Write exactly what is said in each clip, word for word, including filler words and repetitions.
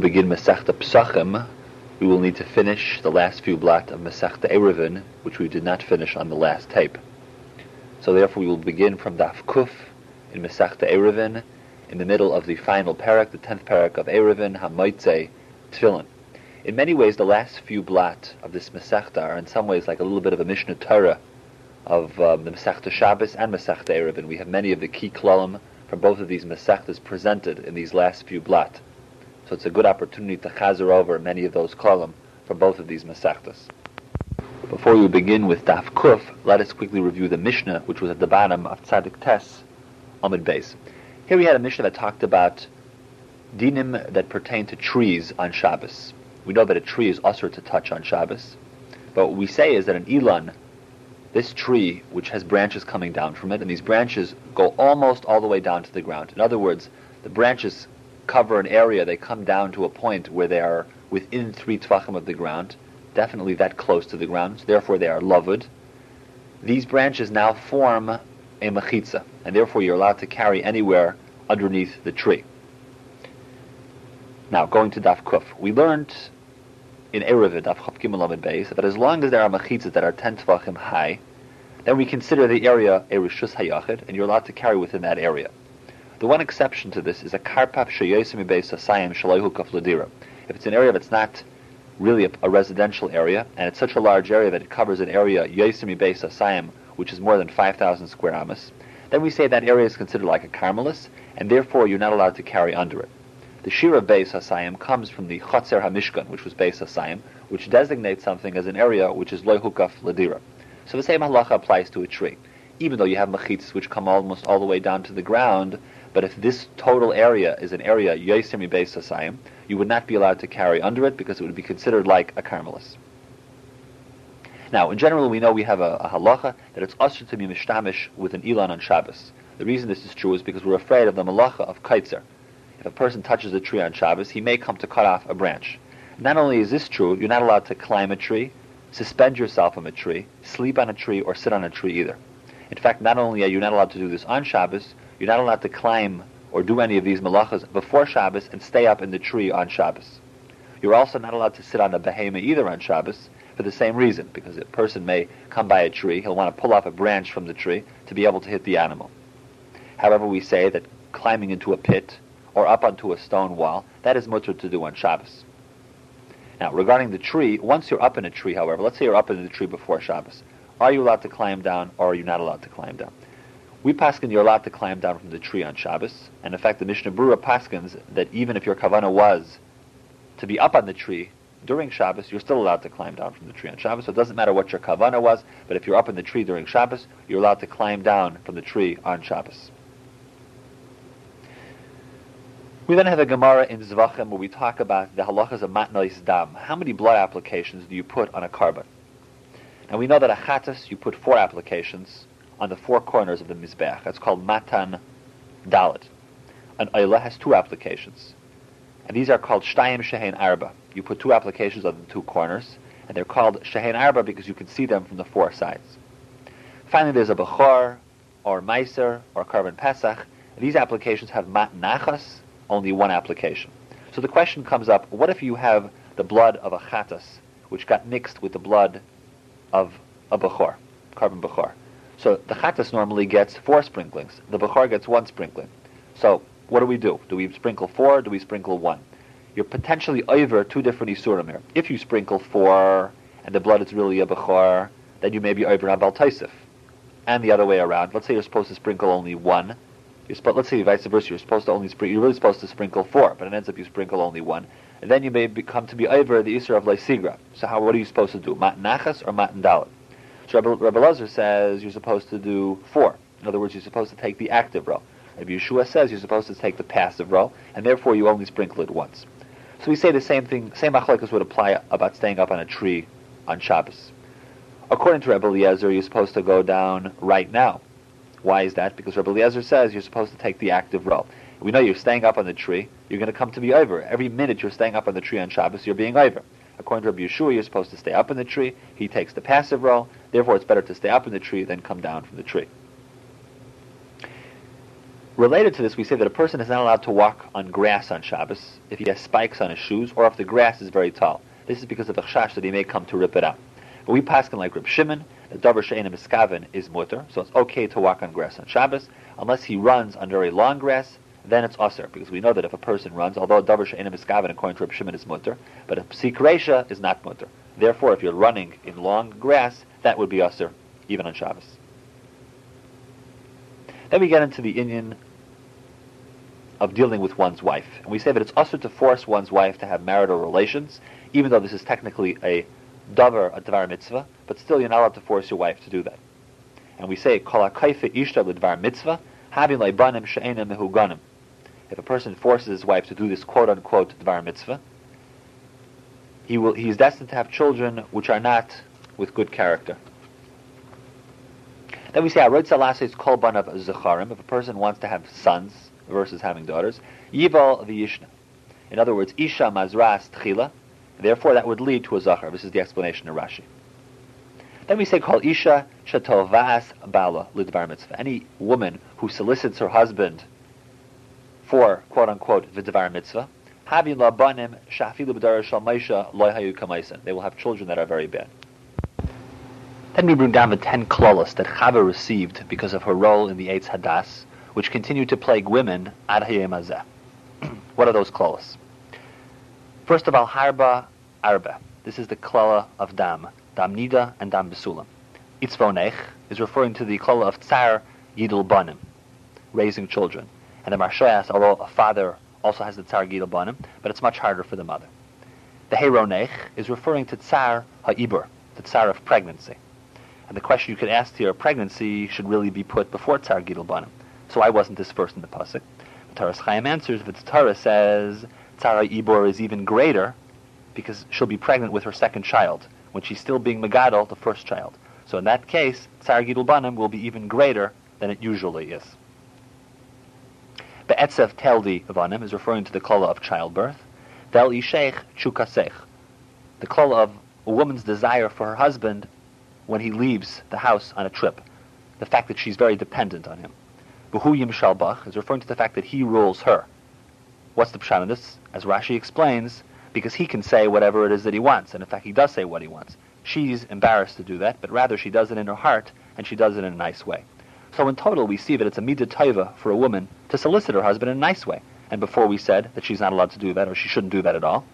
begin Masechta Pesachim, we will need to finish the last few blot of Masechta Eruvin, which we did not finish on the last tape. So therefore we will begin from Daf Kuf in Masechta Eruvin, in the middle of the final parak, the tenth parak of Eruvin, HaMotzei Tefillin. In many ways, the last few blot of this Masechta are in some ways like a little bit of a Mishnah Torah of um, the Masechta Shabbos and Masechta Eruvin. We have many of the key klalim from both of these Masechtas presented in these last few blot. So it's a good opportunity to chazer over many of those klalim from both of these Masechtas. Before we begin with Daf Kuf, let us quickly review the Mishnah, which was at the bottom of Tzadik Tes, Amud Beis. Here we had a Mishnah that talked about dinim that pertain to trees on Shabbos. We know that a tree is usher to touch on Shabbos, but what we say is that an Ilan, this tree which has branches coming down from it, and these branches go almost all the way down to the ground. In other words, the branches cover an area, they come down to a point where they are within three tvachim of the ground, definitely that close to the ground, so therefore they are lavud. These branches now form a mechitza, and therefore you're allowed to carry anywhere underneath the tree. Now, going to Daf Kuf, we learned in Eruvin, Daf Chav Gimel Amud Beis, that as long as there are mechitzas that are ten tvachim high, then we consider the area a rishus hayachid, and you're allowed to carry within that area. The one exception to this is a karpap sheyosim beis hasayim shelo hukaf ledira. If it's an area that's not really a, a residential area, and it's such a large area that it covers an area yosim beis hasayim, which is more than five thousand square amas, then we say that area is considered like a karmelis, and therefore you're not allowed to carry under it. The shir of beis hasayim comes from the chotzer hamishkan, which was beis hasayim, which designates something as an area which is lo hukaf ledira. So the same halacha applies to a tree. Even though you have mechitzas which come almost all the way down to the ground, but if this total area is an area yosim beis hasayim, you would not be allowed to carry under it because it would be considered like a karmelis. Now, in general, we know we have a, a halacha that it's usher to be mishtamish with an ilan on Shabbos. The reason this is true is because we're afraid of the malacha of kaitzer. If a person touches a tree on Shabbos, he may come to cut off a branch. Not only is this true, you're not allowed to climb a tree, suspend yourself from a tree, sleep on a tree, or sit on a tree either. In fact, not only are you not allowed to do this on Shabbos, you're not allowed to climb or do any of these malachas before Shabbos and stay up in the tree on Shabbos. You're also not allowed to sit on a behema either on Shabbos for the same reason, because a person may come by a tree, he'll want to pull off a branch from the tree to be able to hit the animal. However, we say that climbing into a pit or up onto a stone wall, that is mutter to do on Shabbos. Now, regarding the tree, once you're up in a tree, however, let's say you're up in the tree before Shabbos, are you allowed to climb down or are you not allowed to climb down? We paskin you're allowed to climb down from the tree on Shabbos, and in fact the Mishnah Berurah paskins that even if your kavanah was to be up on the tree during Shabbos, you're still allowed to climb down from the tree on Shabbos. So it doesn't matter what your kavanah was, but if you're up in the tree during Shabbos, you're allowed to climb down from the tree on Shabbos. We then have a Gemara in Zvachim where we talk about the halachas of matnois dam. How many blood applications do you put on a carbon? And we know that a chatas, you put four applications on the four corners of the mizbeach. That's called matan dalet. An oila has two applications, and these are called shtayim shehein arba. You put two applications on the two corners, and they're called shehein arba because you can see them from the four sides. Finally, there's a bechor, or meiser, or carbon pesach. These applications have mat nachas, only one application. So the question comes up, what if you have the blood of a chatas, which got mixed with the blood of a bechor, carbon bechor? So the chatas normally gets four sprinklings. The bechor gets one sprinkling. So what do we do? Do we sprinkle four or do we sprinkle one? You're potentially over two different isurim here. If you sprinkle four and the blood is really a bechor, then you may be over on Bal Taisif. And the other way around. Let's say you're supposed to sprinkle only one. You're sp- let's say vice versa. You're supposed to only sprinkle. You're really supposed to sprinkle four, but it ends up you sprinkle only one. And then you may become to be over the isur of Lysigra. So how? What are you supposed to do? Matan nachas or matan dalet? So Rabbi, Rabbi Lazar says you're supposed to do four. In other words, you're supposed to take the active row. Rabbi Yeshua says you're supposed to take the passive row, and therefore you only sprinkle it once. So we say the same thing, same machlokes would apply about staying up on a tree on Shabbos. According to Rabbi Eliezer, you're supposed to go down right now. Why is that? Because Rabbi Eliezer says you're supposed to take the active row. We know you're staying up on the tree, you're going to come to be over. Every minute you're staying up on the tree on Shabbos, you're being over. According to Rabbi Yeshua, you're supposed to stay up in the tree. He takes the passive row. Therefore, it's better to stay up in the tree than come down from the tree. Related to this, we say that a person is not allowed to walk on grass on Shabbos if he has spikes on his shoes or if the grass is very tall. This is because of the chash that he may come to rip it out. But we paskin like Reb Shimon, that davar she'eina miskaven is mutter, so it's okay to walk on grass on Shabbos, unless he runs on very long grass, then it's usher, because we know that if a person runs, although davar she'eina miskaven according to Reb Shimon is mutter, but a psik reisha is not mutter. Therefore, if you're running in long grass, that would be usher, even on Shabbos. Then we get into the inyan of dealing with one's wife. And we say that it's usher to force one's wife to have marital relations, even though this is technically a davar, a dvar mitzvah, but still you're not allowed to force your wife to do that. And we say, kol hakaifa ishta l'dvar mitzvah, havin leibanim she'ena mehuganim. If a person forces his wife to do this quote-unquote dvar mitzvah, he will he is destined to have children which are not with good character. Then we say, Arod Salasa is kol banav zecharim. If a person wants to have sons versus having daughters, yival v'yishna. In other words, isha mazras tchila. Therefore, that would lead to a zachar. This is the explanation of Rashi. Then we say, kol isha shetovas bala lidvar mitzvah. Any woman who solicits her husband for quote unquote v'dvar mitzvah, havin labanim shafilu b'dar shal maisha loy hayu kamaisen. They will have children that are very bad. Then we bring down the ten klolos that Chava received because of her role in the Eitz Hadas, which continue to plague women ad hayom hazeh. What are those klolos? First of all, harba arba. This is the klala of dam, dam nida and dam besulam. Itzvonech is referring to the klala of tsar yidul banim, raising children. And the Marsha, although a father also has the tsar yidul banim, but it's much harder for the mother. The heironech is referring to tsar ha'ibur, the tsar of pregnancy. And the question you could ask here, pregnancy should really be put before Tsar Gidul Banim. So why wasn't this first in the pasuk? The Torah's Chaim answers, but the Torah says Tzara Ibor is even greater because she'll be pregnant with her second child when she's still being Megadol, the first child. So in that case, Tsar Gidul Banim will be even greater than it usually is. Be'etzev Teldi Vanim is referring to the klala of childbirth. Vel Isheich Chukasech, the klala of a woman's desire for her husband when he leaves the house on a trip, the fact that she's very dependent on him. V'hu Yim Shalbach is referring to the fact that he rules her. What's the pshat in this? As Rashi explains, because he can say whatever it is that he wants, and in fact he does say what he wants. She's embarrassed to do that, but rather she does it in her heart, and she does it in a nice way. So in total we see that it's a midah taiva for a woman to solicit her husband in a nice way. And before we said that she's not allowed to do that, or she shouldn't do that at all.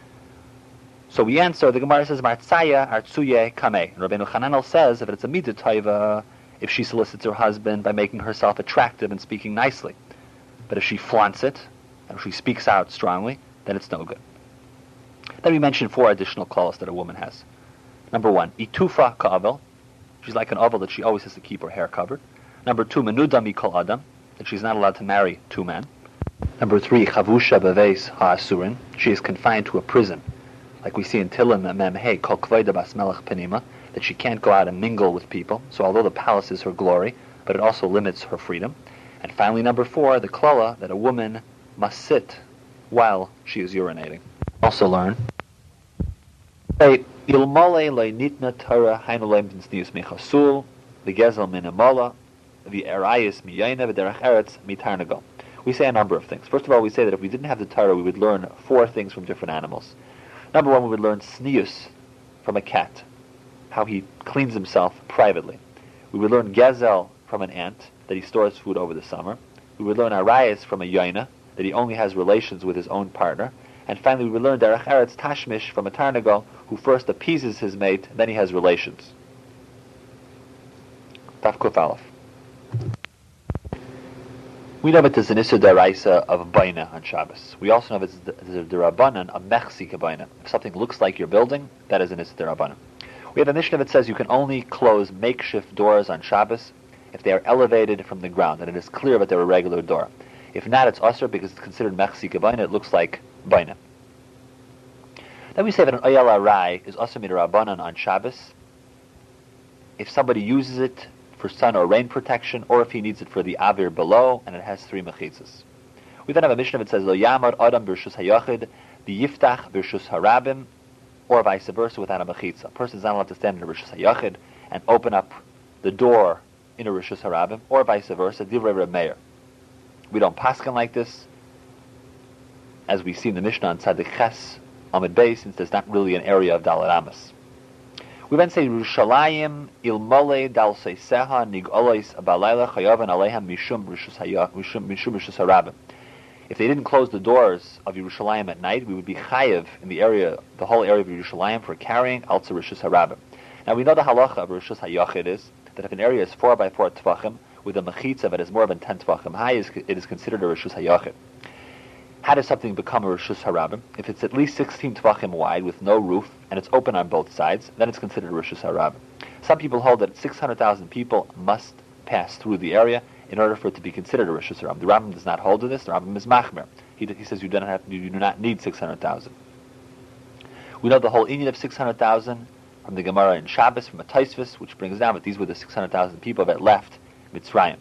So we answer, the Gemara says, Martzaya Artsuye Kameh. And Rabbeinu Hananel says, if it's a midah taiva, if she solicits her husband by making herself attractive and speaking nicely. But if she flaunts it, and if she speaks out strongly, then it's no good. Then we mention four additional clauses that a woman has. Number one, Itufa Ka'avel. She's like an oval that she always has to keep her hair covered. Number two, Menuda Mikol Adam, that she's not allowed to marry two men. Number three, Chavusha Beves Ha'asurin. She is confined to a prison, like we see in Tilim Mem Hey, Kol Kvoida Bas Melech Penima, that she can't go out and mingle with people. So although the palace is her glory, but it also limits her freedom. And finally, number four, the klala, that a woman must sit while she is urinating. Also learn, Ilmole Leinitna Torah Hainolem Tinsnius Mechasul, the Gezel Minamala, the Erayis Miyayna, the Derech Eretz Mitarnagal. We say a number of things. First of all, we say that if we didn't have the Torah, we would learn four things from different animals. Number one, we would learn Snius from a cat, how he cleans himself privately. We would learn Gezel from an ant, that he stores food over the summer. We would learn Arayis from a Yaina, that he only has relations with his own partner. And finally, we would learn Derech Eretz Tashmish from a Tarnagal, who first appeases his mate, then he has relations. Taf Kuf Aleph. We know that there's an Issur Daraisa of Baina on Shabbos. We also know that there's a Darabanan of Mechsi Kabaina. If something looks like your building, that is an Issur Darabanan. We have a Mishnah that says you can only close makeshift doors on Shabbos if they are elevated from the ground, and it is clear that they're a regular door. If not, it's Asr because it's considered Mechsi Kabaina, it looks like Baina. Then we say that an Oyal Arai is Asr Midarabanan on Shabbos if somebody uses it for sun or rain protection, or if he needs it for the avir below, and it has three mechitzas. We then have a Mishnah that says, Lo Yamar Adam B'Rshus HaYachid, V'Yiftach B'Rshus HaRabim, or vice versa without a mechitza. A person is not allowed to stand in a Rishus HaYachid and open up the door in a Rishus HaRabim, or vice versa, Divrei Reb Meir. We don't paskin like this, as we see in the Mishnah on Tzadik Ches Amid Beis, since there's not really an area of Dalet Amos. We then say Yerushalayim ilmole dalsei seha nig olois abalayla chayavan alehem mishum rishus mishum rishus harabim. If they didn't close the doors of Yerushalayim at night, we would be chayav in the area, the whole area of Yerushalayim, for carrying alza rishus harabim. Now we know the halacha of rishus hayachid is that if an area is four by four tefachim with a mechitza that is more than ten tefachim high, it is considered a rishus hayachid. How does something become a rishus harabim? If it's at least sixteen tefachim wide with no roof and it's open on both sides, then it's considered a rishus harabim. Some people hold that six hundred thousand people must pass through the area in order for it to be considered a rishus harabim. The Rambam does not hold to this. The Rambam is machmer. He, he says you do not have, you do not need six hundred thousand. We know the whole inyan of six hundred thousand from the Gemara in Shabbos, from a Tosfos, which brings down that these were the six hundred thousand people that left Mitzrayim.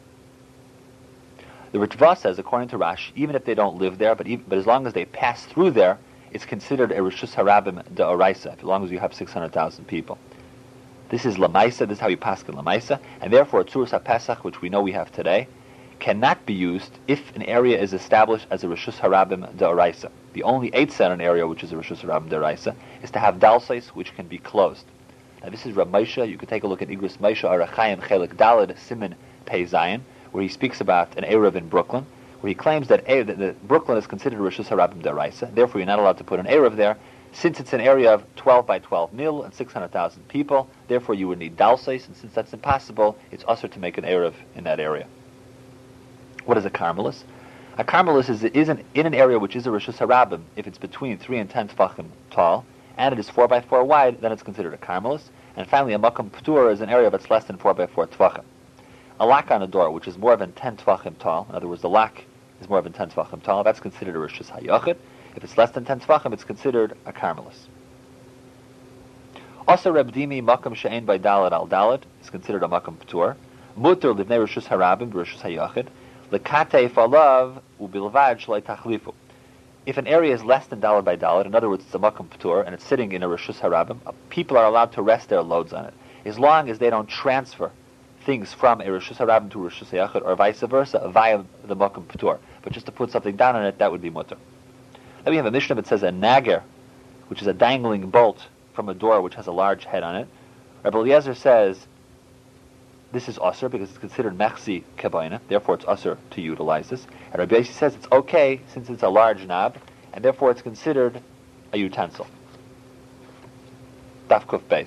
The Ritva says, according to Rashi, even if they don't live there, but even, but as long as they pass through there, it's considered a Rishus Harabim D'Oraisa, as long as you have six hundred thousand people. This is Lamaisa, this is how you paskin Lamaisa, and therefore Tzuras HaPesach, which we know we have today, cannot be used if an area is established as a Rishus Harabim D'Oraisa. The only eighth set an area which is a Rishus Harabim D'Oraisa is to have dalsais which can be closed. Now this is Rav Moshe. You can take a look at Igros Moshe Arachayim Chelik Daled Siman Pei Zayin, where he speaks about an Erev in Brooklyn, where he claims that, that, that Brooklyn is considered Rishus Harabim D'Oraisa. Therefore, you're not allowed to put an Erev there, since it's an area of twelve by twelve mil and six hundred thousand people. Therefore, you would need dalsais, and since that's impossible, it's usher to make an Erev in that area. What is a Carmelis? A Carmelis is, is an, in an area which is a Rishus Harabim. If it's between three and ten tefachim tall, and it is four by four wide, then it's considered a Carmelis. And finally, a Makam P'tur is an area that's less than four by four tefachim. A lock on a door, which is more than ten tefachim tall, in other words, the lock is more than ten tefachim tall, that's considered a Rishus Hayachid. If it's less than ten tefachim, it's considered a Carmelis. Also, Reb Dimi, Makam She'ein by Dalet al Dalet, is considered a Makam P'tur. Mutter livnei Rishus Harabim, Rishus Hayachid. Lekatei falav ubilvad shlei tachlifu. If an area is less than Dalet by Dalet, in other words, it's a Makam P'tur, and it's sitting in a Rishus Harabim, people are allowed to rest their loads on it, as long as they don't transfer things from a Rishus Harabim to Rishus Hayachid, or vice versa, via the Makam P'tur. But just to put something down on it, that would be mutter. Then we have a Mishnah that says a nager, which is a dangling bolt from a door which has a large head on it. Rabbi Eliezer says this is usher because it's considered mechzi kebayna, therefore it's usher to utilize this. And Rabbi Yossi says it's okay since it's a large knob, and therefore it's considered a utensil. Daf Kuf Beis.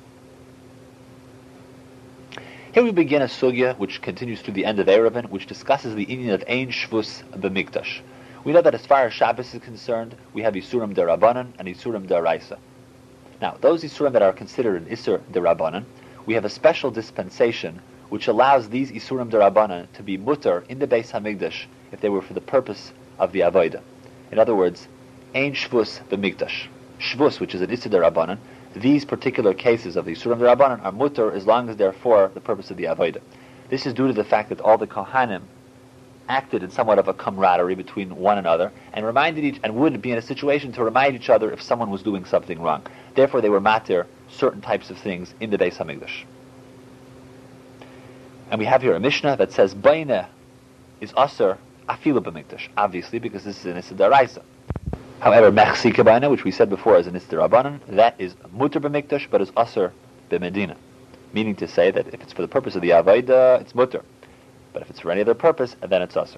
Here we begin a sugya which continues to the end of Erevin, which discusses the inyan of Ein Shvus B'Mikdash. We know that as far as Shabbos is concerned, we have Isurim D'Rabbanan and Isurim D'Oraisa. Now, those Isurim that are considered an Isur D'Rabbanan, we have a special dispensation which allows these Isurim D'Rabbanan to be mutter in the Beis HaMikdash if they were for the purpose of the Avodah. In other words, Ein Shvus B'Mikdash. Shvus, which is an Isur D'Rabbanan, these particular cases of the Isurim D'Rabbanan are mutter as long as they're for the purpose of the Avodah. This is due to the fact that all the Kohanim acted in somewhat of a camaraderie between one another and reminded each and would be in a situation to remind each other if someone was doing something wrong. Therefore, they were matir certain types of things in the Beis HaMikdash. And we have here a Mishnah that says Baineh is aser afilu b'mikdash, obviously because this is an Isur D'Oraisa. However, Mechsi Kebayna, which we said before is an Isur D'Rabbanan, that is mutter b'mikdash but is aser b'medina. Meaning to say that if it's for the purpose of the Avodah, it's mutter. But if it's for any other purpose, then it's aser.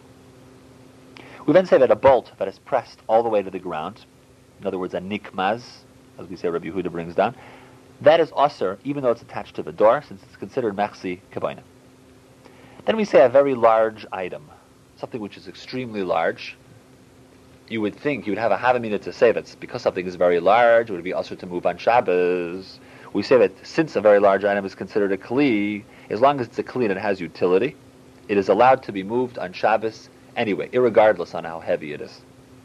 We then say that a bolt that is pressed all the way to the ground, in other words, a nikmaz, as we say Rabbi Yehuda brings down, that is aser, even though it's attached to the door, since it's considered mechsi kebayna. Then we say a very large item, something which is extremely large. You would think, you would have a havamina to say that because something is very large, it would be aser to move on Shabbos. We say that since a very large item is considered a kli, as long as it's a kli and it has utility, it is allowed to be moved on Shabbos anyway, irregardless on how heavy it is.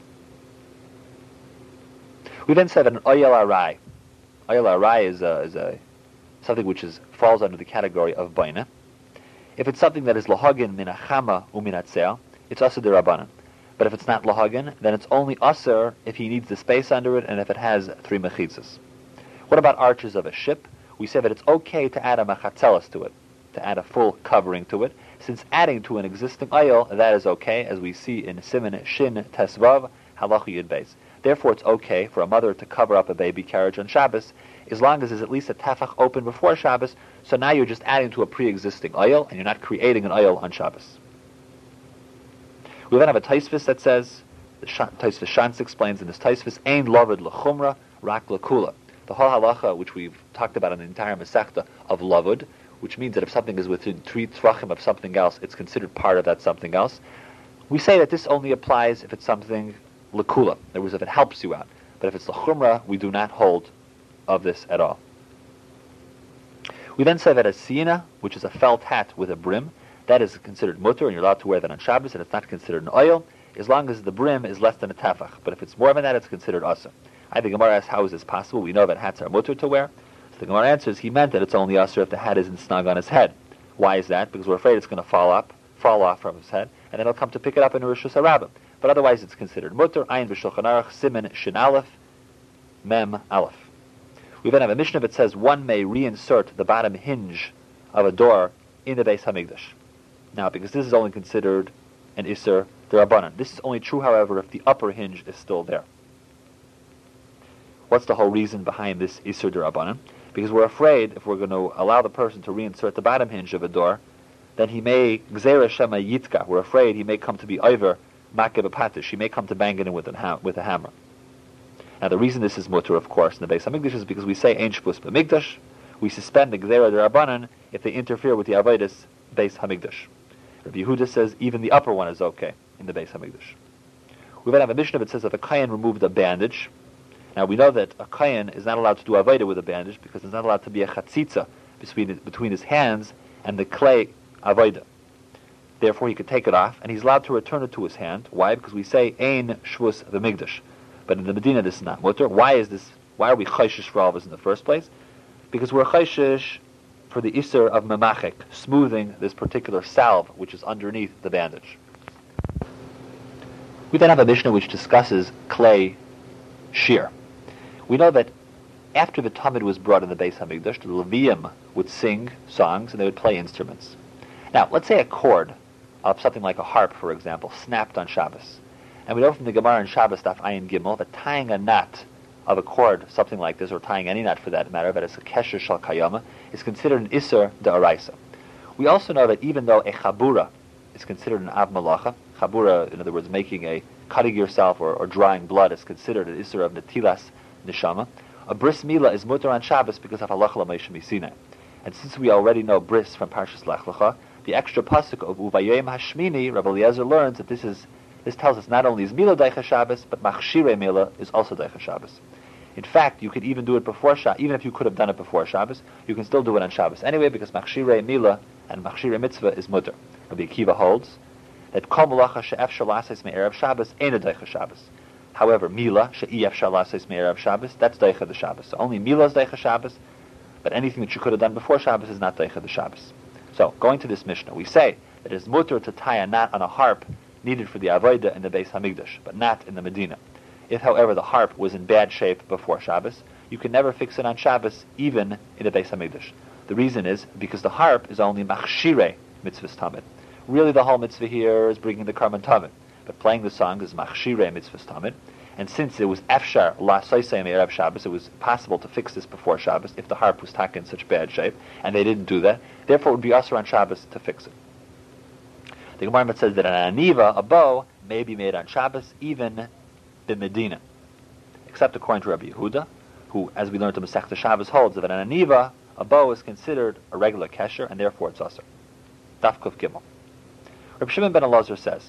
We then said an oyel arai. Oyel arai is a, is a something which is falls under the category of baina. If it's something that is lahagin min achama uminatzel, it's aser d'Rabbanan. But if it's not lahagin, then it's only aser if he needs the space under it and if it has three mechitzas. What about arches of a ship? We say that it's okay to add a machatzelas to it, to add a full covering to it, Since adding to an existing oil, that is okay, as we see in Siman Shin Tesvav, Halacha Yud Beis. Therefore, it's okay for a mother to cover up a baby carriage on Shabbos, as long as there's at least a tefach open before Shabbos, so now you're just adding to a pre-existing oil, and you're not creating an oil on Shabbos. We then have a Taisvis that says, the Taisvis Shantz explains in this Taisvis, Ein Lovid L'chumra, Rak L'kula. The whole halacha, which we've talked about in the entire Masechta, of Lavud, which means that if something is within three tzvachim of something else, it's considered part of that something else. We say that this only applies if it's something L'kula, in other words, if it helps you out. But if it's L'chumra, we do not hold of this at all. We then say that a siyana, which is a felt hat with a brim, that is considered mutter, and you're allowed to wear that on Shabbos, and it's not considered an oil, as long as the brim is less than a tefach. But if it's more than that, it's considered asa. I think Gemara asks, how is this possible? We know that hats are mutter to wear. So the Gemara answers, he meant that it's only asa if the hat isn't snug on his head. Why is that? Because we're afraid it's going to fall up, fall off from his head, and then he'll come to pick it up in a Rishus HaRabbim. But otherwise, it's considered mutter. Ayin b'Shulchan Aruch, Siman Shin Aleph, Mem Aleph. We then have a Mishnah that says one may reinsert the bottom hinge of a door in the Beis Hamikdash. Now, because this is only considered an Isser D'Rabbanan. This is only true, however, if the upper hinge is still there. What's the whole reason behind this Isser D'Rabbanan? Because we're afraid if we're going to allow the person to reinsert the bottom hinge of a door, then he may Gzeira Shema Yitka. We're afraid he may come to be Iver Makeh B'Patish. He may come to bang it in with a, with a hammer. Now, the reason this is mutter, of course, in the Beis Hamikdash is because we say Ein Shvus B'Mikdash. We suspend the Gzeira D'Rabbanan if they interfere with the Avodas Beis Hamikdash. Rabbi Yehuda says even the upper one is okay in the Beis Hamikdash. We then have a Mishnah that says if a Kayan removed a bandage. Now, we know that a Kayan is not allowed to do Avodah with a bandage because there's not allowed to be a chatzitza between, between his hands and the clay Avodah. Therefore, he could take it off, and he's allowed to return it to his hand. Why? Because we say Ein Shvus B'Mikdash. But in the Medina, this is not mutter. Why is this? Why are we chayshish for all of this in the first place? Because we're chayshish for the isser of memachek, smoothing this particular salve which is underneath the bandage. We then have a Mishnah which discusses clay shear. We know that after the Talmud was brought in the Beis Hamikdash, the Levium would sing songs and they would play instruments. Now, let's say a cord of something like a harp, for example, snapped on Shabbos. And we know from the Gemara in Shabbos Daf Ayin Gimel that tying a knot of a cord, something like this, or tying any knot for that matter, that is a kesher shal kayama, is considered an iser da'araisa. We also know that even though a chabura is considered an av malacha, chabura, in other words, making a, cutting yourself or, or drawing blood is considered an iser of netilas neshama, a bris milah is mutter on Shabbos because of halacha l'meisha misina. And since we already know bris from Parshas Lech Lecha, the extra pasuk of uvayim hashmini, Rabbi Eliezer learns that this is This tells us not only is Mila Deicha Shabbos, but Machshire Mila is also Deicha Shabbos. In fact, you could even do it before Shabbos. Even if you could have done it before Shabbos, you can still do it on Shabbos anyway, because Machshire Mila and Machshire Mitzvah is mutter. Rabbi Akiva holds that Kol Malacha She'ef Shalases Me'erev Shabbos ain't a Deicha Shabbos. However, Mila She'ef Shalases Me'erev Shabbos, that's Deicha the Shabbos. So only Mila is Deicha Shabbos, but anything that you could have done before Shabbos is not Deicha the Shabbos. So, going to this Mishnah, we say that it is mutter to tie a knot on a harp needed for the Avodah in the Beis Hamikdash, but not in the Medina. If, however, the harp was in bad shape before Shabbos, you can never fix it on Shabbos, even in the Beis Hamikdash. The reason is because the harp is only machshire mitzvahs tamid. Really, the whole mitzvah here is bringing the karban tamid, but playing the song is machshire mitzvahs tamid. And since it was efshar la soisei me'erev Shabbos, it was possible to fix this before Shabbos if the harp was taken in such bad shape, and they didn't do that. Therefore, it would be usher on Shabbos to fix it. The Gemara says that an aniva, a bow, may be made on Shabbos, even in Medina, except according to Rabbi Yehuda, who, as we learned in Masechta Shabbos, holds that an aniva, a bow, is considered a regular kesher, and therefore it's usher. Daf Kuf Gimel. Rabbi Shimon ben Elazar says,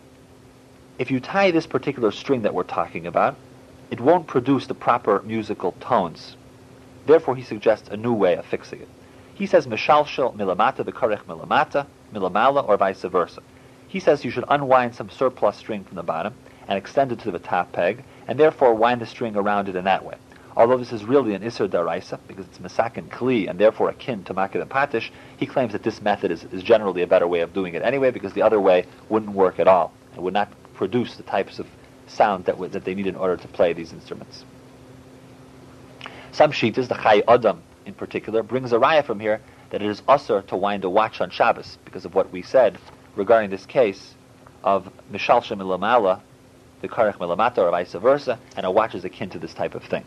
if you tie this particular string that we're talking about, it won't produce the proper musical tones. Therefore, he suggests a new way of fixing it. He says, Mishalshel milamata v'karech milamata, milamala, or vice versa. He says you should unwind some surplus string from the bottom and extend it to the top peg, and therefore wind the string around it in that way. Although this is really an Isser Daraisa, because it's Masakin Kli, and therefore akin to Maked and Patish, he claims that this method is, is generally a better way of doing it anyway, because the other way wouldn't work at all, and would not produce the types of sound that, w- that they need in order to play these instruments. Some Shitas, the Chai Adam in particular, brings a raya from here that it is usher to wind a watch on Shabbos because of what we said regarding this case of Mishalshem Milamala, the Karech Milamata, or vice versa, and a watch is akin to this type of thing.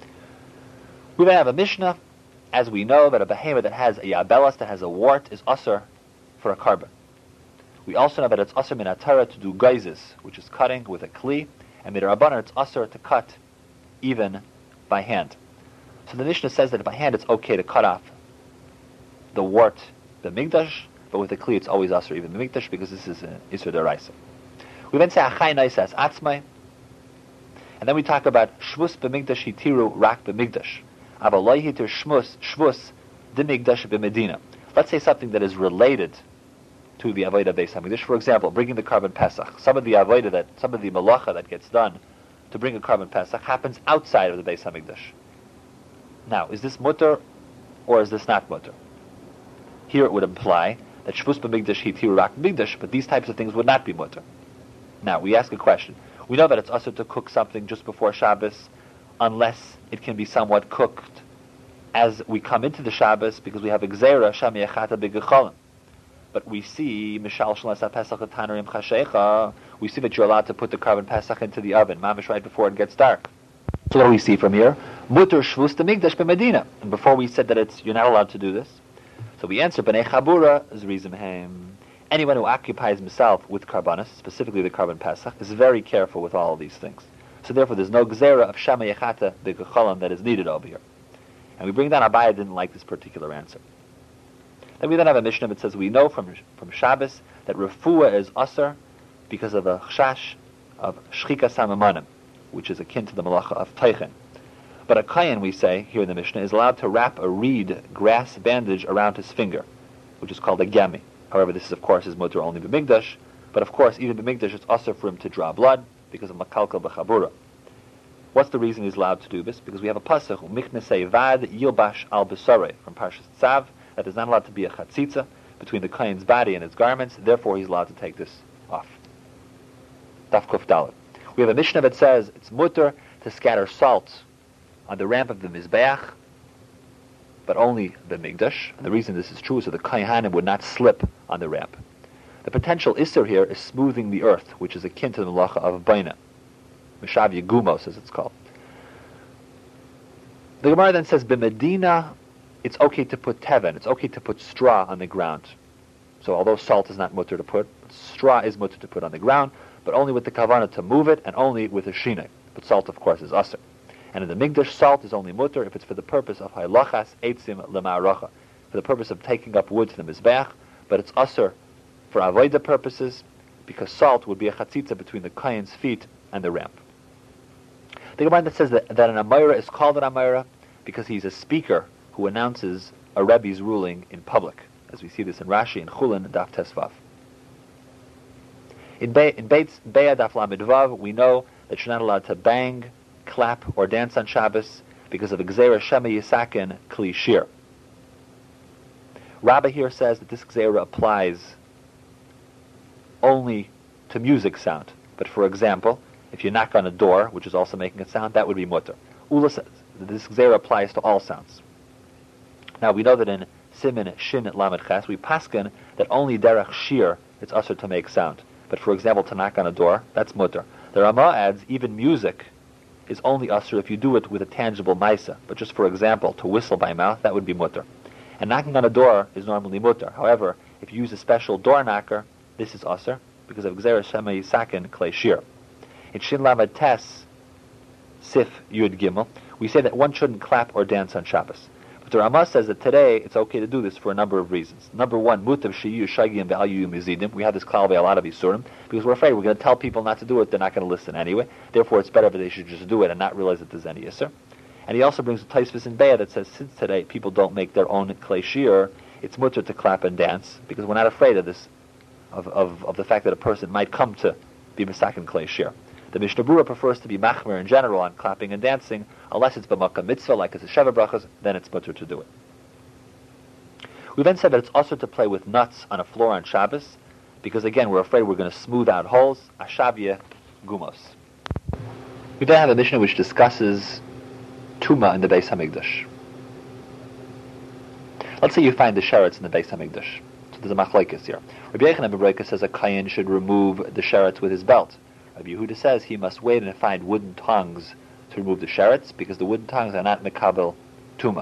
We then have a Mishnah, as we know, that a behemoth that has a yabelas, that has a wart, is usher for a carbon. We also know that it's usher min atara to do geizes, which is cutting with a kli, and midrabanan it's usher to cut even by hand. So the Mishnah says that by hand it's okay to cut off the wart, the migdash, but with the kli it's always usher even the migdash because this is an isur deraisa. We then say achai naisas atzmai, and then we talk about shvus b'migdash hitiru rak b'migdash, avaloi hitir shvus shvus d'migdash b'medina. Let's say something that is related to the avodah beis hamikdash. For example, bringing the carbon pesach. Some of the avodah that, some of the malacha that gets done to bring a carbon pesach happens outside of the beis hamikdash. Now, is this mutter or is this not mutter? Here it would imply that shvus b'migdash hitiru rak b'migdash, but these types of things would not be mutter. Now, we ask a question. We know that it's also to cook something just before Shabbos, unless it can be somewhat cooked as we come into the Shabbos, because we have a gzeira, shami echata b'gecholim. But we see, Mishal Shalasa Pesach Tanarim Chashecha, we see that you're allowed to put the carbon Pesach into the oven, mamish right before it gets dark. So what do we see from here? Mutter shvus demigdash b'medina. And before we said that it's you're not allowed to do this. So we answer, B'nei Chabura Zrizim Hem. Anyone who occupies himself with karbanis, specifically the carbon Pesach, is very careful with all of these things. So therefore there's no gzera of Shama Yechata B'Gecholim that is needed over here. And we bring down Abaya didn't like this particular answer. Then we then have a Mishnah that says we know from from Shabbos that refuah is usher because of a chashash of shchika samamanim, which is akin to the malacha of teichen. But a kayan, we say here in the Mishnah, is allowed to wrap a reed grass bandage around his finger, which is called a gami. However, this is of course his mutter only b'migdash, but of course even b'migdash it's usher for him to draw blood because of makalka b'chabura. What's the reason he's allowed to do this? Because we have a pasuk umichnasei vad yilbash al b'sarei from Parshas Tzav, that there's not allowed to be a chatzitza between the kohen's body and his garments, therefore he's allowed to take this off. Daf Kuf Dalet. We have a Mishnah that says it's mutter to scatter salt on the ramp of the Mizbeach, but only the Migdash. And the reason this is true is so the kohanim would not slip on the ramp. The potential isser here is smoothing the earth, which is akin to the malacha of Baina. Mishav Yegumos, as it's called. The Gemara then says, B'medina, it's okay to put teven, it's okay to put straw on the ground. So although salt is not mutter to put, straw is mutter to put on the ground, but only with the kavanah to move it, and only with a shinei. But salt, of course, is aser. And in the Migdash, salt is only mutter if it's for the purpose of haylachas eitzim lema'aracha, for the purpose of taking up wood to the mizbeach, but it's aser for avodah purposes, because salt would be a chatzitza between the kohen's feet and the ramp. The Gemara that says that, that an Amayra is called an Amayra because he's a speaker who announces a Rebbe's ruling in public, as we see this in Rashi and Chulin and Daf Tesvav. In Be'ah Daf Lamed Vav, we know that you're not allowed to bang, clap, or dance on Shabbos because of Gzeira Shema Yisakin Kli Shir. Rabbah here says that this Gzeira applies only to music sound. But for example, if you knock on a door, which is also making a sound, that would be mutter. Ula says that this Gzeira applies to all sounds. Now we know that in Simin Shin Lamed Ches, we paskin that only derech shir it's usher to make sound. But for example, to knock on a door, that's mutter. The Ramah adds even music is only usher if you do it with a tangible maisa. But just for example, to whistle by mouth, that would be mutter. And knocking on a door is normally mutter. However, if you use a special door knocker, this is usher because of Gzeira Shema Yisakin Klei Shir. In Shin Lamed Tes Sif Yud Gimel, we say that one shouldn't clap or dance on Shabbos. But the Ramah says that today it's okay to do this for a number of reasons. Number one, mutav shiyu shagiyim ve'ayu mizidim. We have this klal by a lot of isurim because we're afraid we're going to tell people not to do it. They're not going to listen anyway. Therefore, it's better that they should just do it and not realize that there's any isur. And he also brings a taisvis in Be'ah that says since today people don't make their own klei shir, it's mutter to clap and dance because we're not afraid of this, of of, of the fact that a person might come to be misakin klei shir. The Mishnah Berurah prefers to be machmer in general on clapping and dancing, unless it's b'makkah mitzvah, like it's a sheva brachas, then it's mutter to do it. We then said that it's also to play with nuts on a floor on Shabbos, because again, we're afraid we're going to smooth out holes, ashavye gumos. We then have a Mishnah which discusses tuma in the Beis Hamikdash. Let's say you find the sheretz in the Beis Hamikdash. So there's a machlokes here. Rabbi Yochanan ben Beroka says a kohen should remove the sheretz with his belt. Rabbi Yehuda says he must wait and find wooden tongs to remove the sheretz, because the wooden tongs are not mekabel tuma.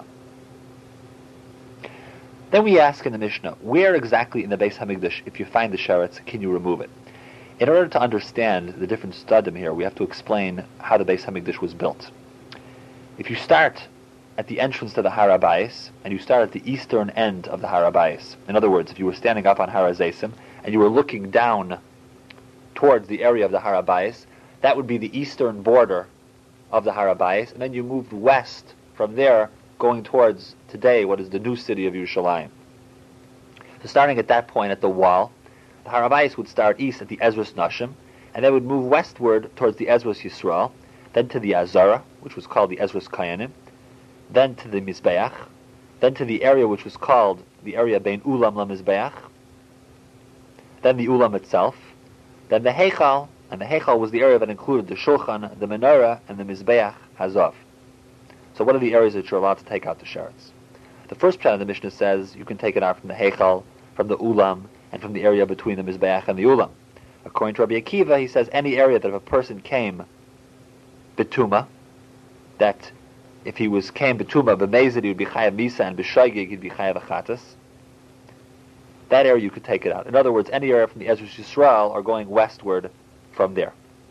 Then we ask in the Mishnah, where exactly in the Beis Hamikdash, if you find the sheretz, can you remove it? In order to understand the different studim here, we have to explain how the Beis Hamikdash was built. If you start at the entrance to the Har HaBayis, and you start at the eastern end of the Har HaBayis, in other words, if you were standing up on Har HaZeisim, and you were looking down towards the area of the Har HaBayis, that would be the eastern border of the Har HaBayis, and then you moved west from there, going towards today what is the new city of Yerushalayim. So starting at that point at the wall, the Har HaBayis would start east at the Ezras Nashim, and they would move westward towards the Ezras Yisrael, then to the Azara, which was called the Ezras Kayanim, then to the Mizbeach, then to the area which was called the area Bein Ulam La Mizbeach, then the Ulam itself, then the Heichal, and the Heichal was the area that included the Shulchan, the Menorah, and the Mizbeach Hazav. So what are the areas that you're allowed to take out the sheretz? The first pshat of the Mishnah says you can take it out from the Heichal, from the Ulam, and from the area between the Mizbeach and the Ulam. According to Rabbi Akiva, he says any area that if a person came betuma, that if he was came betuma b'mezid, he would be chayav misa, and b'shaygig he'd be chayav achatas. That area you could take it out. In other words, any area from the Ezras Yisrael are going westward from there.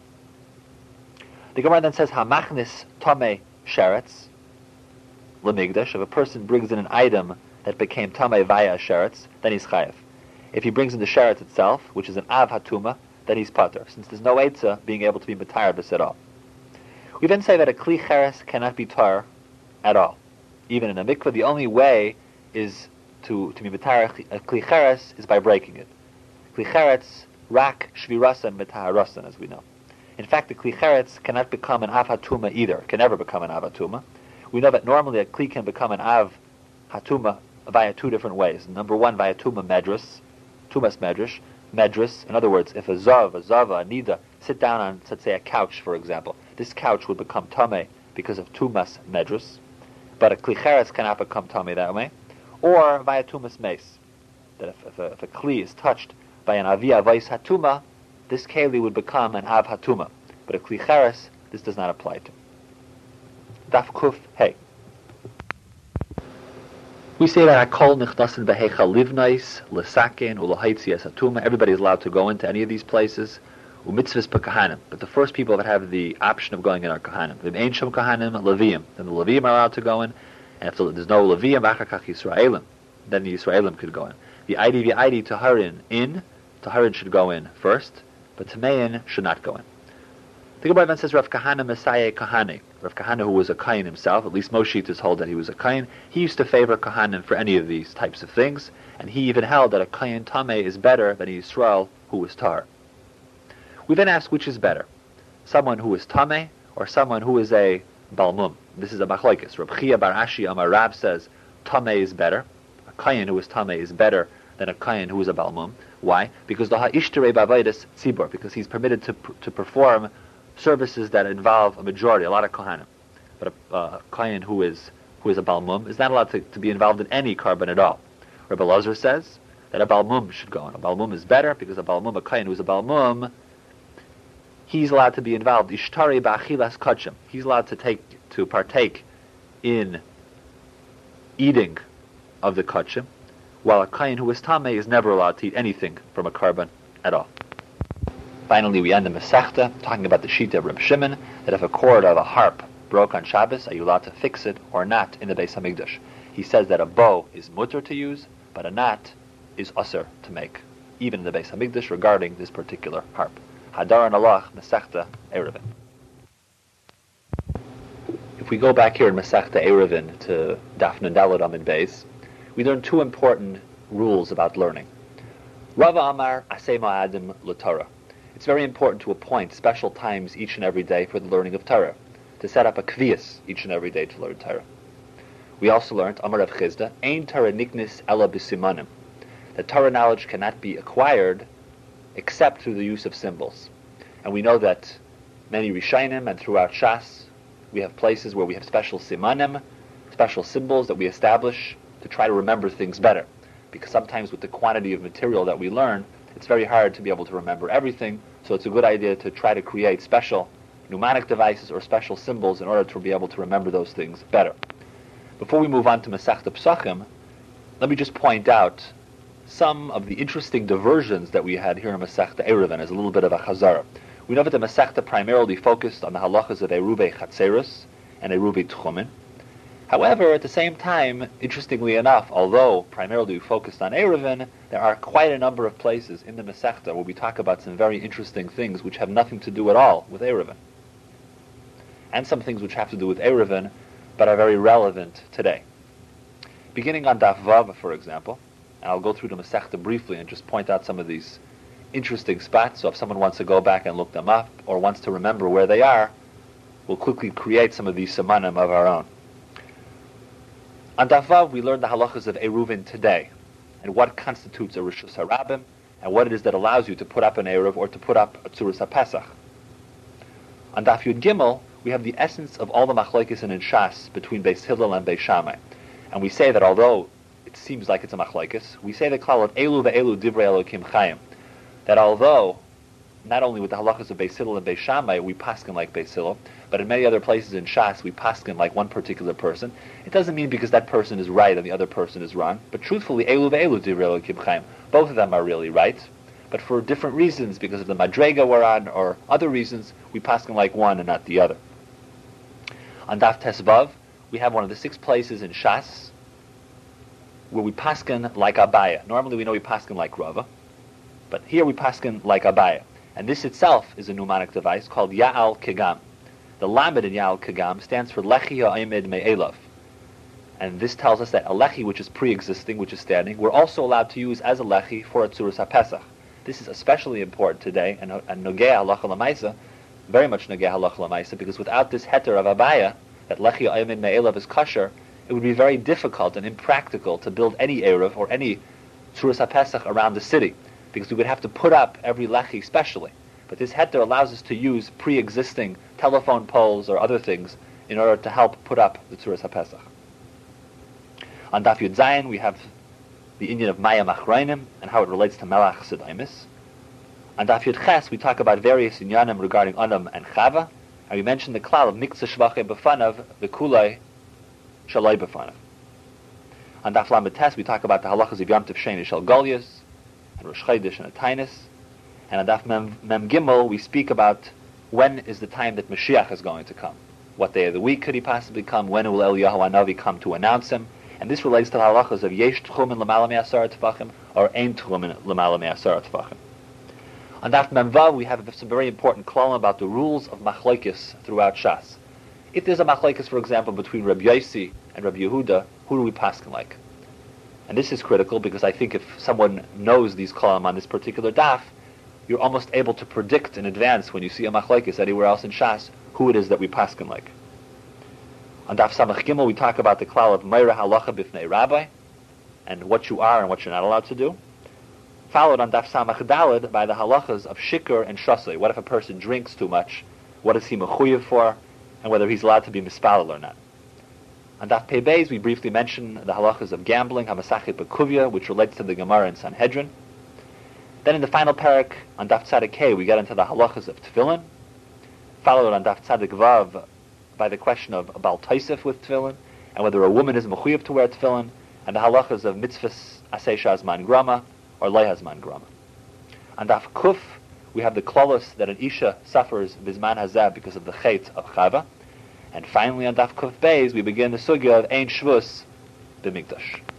The Gemara then says hamachnis tamei sheretz lemigdash. If a person brings in an item that became tamei via sheretz, then he's chayav. If he brings in the sheretz itself, which is an av hatuma, then he's pater, since there's no eitzah being able to be matayar b's at all. We then say that a kli cheres cannot be tar at all. Even in a mikveh, the only way is to, to be matayar a kli cheres is by breaking it. Kli cheres rak shvirasan metaharasan, as we know. In fact, the kli cheres cannot become an av hatuma either. It can never become an av hatuma. We know that normally a kli can become an av hatuma via two different ways. Number one, via tuma medrus, tumas medrash, medrus. In other words, if a zav, a zava, a nida sit down on, let's say, a couch, for example, this couch would become tameh because of tumas medrus, but a kli cheres cannot become tameh that way, or via tumas mace, that if, if, a, if a kli is touched by an avi avais hatuma, this keli would become an av hatuma, but a kli cheres, this does not apply to. Daf kuf hey. We say that Hakol nichnasin beheichal livnais, lesaken, ulahaitzias hatuma. Everybody is allowed to go into any of these places. Umitzvahs b'kahanim. But the first people that have the option of going in are kahanim. If ain't shom kahanim, leviim. Then the leviim are allowed to go in. And if there's no leviim, achakach Yisraelim, then the Yisraelim could go in. The I D, the I D taharin in, taharin should go in first, but tamein should not go in. The Gemara then says Rav Kahana Messiah Kahane. Rav Kahana, who was a Kain himself, at least Moshe is told that he was a Kain, he used to favor Kahanim for any of these types of things, and he even held that a Kain Tameh is better than a Yisrael who was Tar. We then ask which is better, someone who is Tameh or someone who is a Balmum. This is a Machlokes. Reb Chia bar Ashi Amar Rab says Tameh is better. A Kain who is Tameh is better than a Kain who is a Balmum. Why? Because the Ha'ishterei Bavaydas Tzibor, because he's permitted to to perform services that involve a majority, a lot of kohanim. But a uh, kohen who is who is a balmum is not allowed to, to be involved in any carbon at all. Rebbe Lazar says that a balmum should go in. A balmum is better because a balmum, a kohen who is a balmum, he's allowed to be involved. Ishtari ba'achilas kachim. He's allowed to take to partake in eating of the kachim, while a kohen who is tameh is never allowed to eat anything from a carbon at all. Finally, we end the Masechta talking about the Shita of Reb Shimon, that if a cord of a harp broke on Shabbos, are you allowed to fix it or not in the Beis Hamikdash? He says that a bow is mutter to use, but a knot is usher to make, even in the Beis Hamikdash, regarding this particular harp. Hadar and Allah, Masechta Erevin. If we go back here in Masechta Erevin to Daf Nun Daled Amud Beis, we learn two important rules about learning. Rava Amar Aseh Ma'adim L'Torah. It's very important to appoint special times each and every day for the learning of Torah, to set up a kviyas each and every day to learn Torah. We also learned, Amar Rav Chizda, Ein Torah niknis ela b'simanim, that Torah knowledge cannot be acquired except through the use of symbols. And we know that many Rishainim and throughout Shas, we have places where we have special simanim, special symbols that we establish to try to remember things better. Because sometimes with the quantity of material that we learn, it's very hard to be able to remember everything, so it's a good idea to try to create special mnemonic devices or special symbols in order to be able to remember those things better. Before we move on to Masechta Pesachim, let me just point out some of the interesting diversions that we had here in Masechta Eruvin as a little bit of a chazara. We know that the Masechta primarily focused on the halachas of Eruvei Chatzeros and Eruvei Tchumen. However, at the same time, interestingly enough, although primarily we focused on Eruvin, there are quite a number of places in the Masechta where we talk about some very interesting things which have nothing to do at all with Eruvin. And some things which have to do with Eruvin, but are very relevant today. Beginning on Daf Vav, for example, and I'll go through the Masechta briefly and just point out some of these interesting spots, so if someone wants to go back and look them up, or wants to remember where they are, we'll quickly create some of these simanim of our own. On Daf Vav, we learned the halachas of Eruvin today, and what constitutes a Rishus HaRabim, and what it is that allows you to put up an Eruv or to put up a Tzuras HaPesach. On Daf Yud Gimel, we have the essence of all the machlokes in Shas between Beis Hillel and Beis Shammai. And we say that although it seems like it's a machlokes, we say the klal of Elu ve'elu divrei Elokim Chayim, that although not only with the halachas of Beis Hillel and Beis Shammai we paskin like Beis Hillel, but in many other places in Shas we paskin like one particular person, it doesn't mean because that person is right and the other person is wrong, but truthfully, Elu ve'elu divrei Elokim Chayim, both of them are really right, but for different reasons, because of the madrega we're on or other reasons, we paskin like one and not the other. On Daf Tesvav, we have one of the six places in Shas where we paskin like Abaya. Normally we know we paskin like Rava, but here we paskin like Abaya. And this itself is a mnemonic device called Ya'al Kegam. The Lamed in Ya'al Kegam stands for Lechi Ha'imid Me'elav. And this tells us that a Lechi, which is pre-existing, which is standing, we're also allowed to use as a Lechi for a Tzuras HaPesach. This is especially important today, and, and Nogea Halacha L'maisa, very much Nogea Halacha L'maisa, because without this heter of Abaya, that Lechi Ha'imid Me'elav is kosher, it would be very difficult and impractical to build any Eruv or any Tzuras HaPesach around the city, because we would have to put up every Lechi specially. But this heter allows us to use pre-existing telephone poles or other things in order to help put up the Tzuras HaPesach. On Daf Yud Zayin, we have the Indian of Maya Machrayim and how it relates to Melach Sedaimis. On Daf Yud Ches, we talk about various inyanim regarding Adam and Chava, and we mention the klal of Mikza Shvachei B'fanav, the Kulei Shalai B'fanav. On Daf Lamed Tes, we talk about the halachas of Yom Tov Sheni Shel Golias, and Rosh Chodesh and Atainis. And on Daf Mem, Mem Gimel, we speak about when is the time that Mashiach is going to come. What day of the week could he possibly come? When will Eliyahu Hanavi come to announce him? And this relates to the halachas of Yesh Tchumen L'mala Me'asar Tefachim or Ein Tchumen L'mala Me'asar Tefachim. On Daf Mem Vav, we have some very important klalim about the rules of machlokes throughout Shas. If there's a machlokes, for example, between Rabbi Yossi and Rabbi Yehuda, who do we paskin like? And this is critical because I think if someone knows these klalim on this particular daf, you're almost able to predict in advance when you see a machlokes anywhere else in Shas who it is that we paskin like. On Daf Samach Gimel, we talk about the klal of Meira Halacha Bifnei Rabbi and what you are and what you're not allowed to do. Followed on Daf Samach Daled by the halachas of Shikr and Shasei. What if a person drinks too much? What is he mechuyev for? And whether he's allowed to be mispalel or not. On Daf Pei Beis, we briefly mention the halachas of gambling, Hamasachit Bekuvia, which relates to the Gemara in Sanhedrin. Then in the final parak, on Daf Tzadik Hey, we get into the halachas of Tefillin. Followed on Daf Tzadik Vav by the question of Baal Taisef with Tefillin, and whether a woman is mechuyev to wear Tefillin, and the halachas of mitzvahs Aseh Shazman Grama, or Lehazman Grama. On Daf Kuf, we have the klalos that an Isha suffers Bizman Hazeh because of the Chet of Chava. And finally on Daf Kuf Beis, we begin the sugya of Ein Shvus B'Mikdash.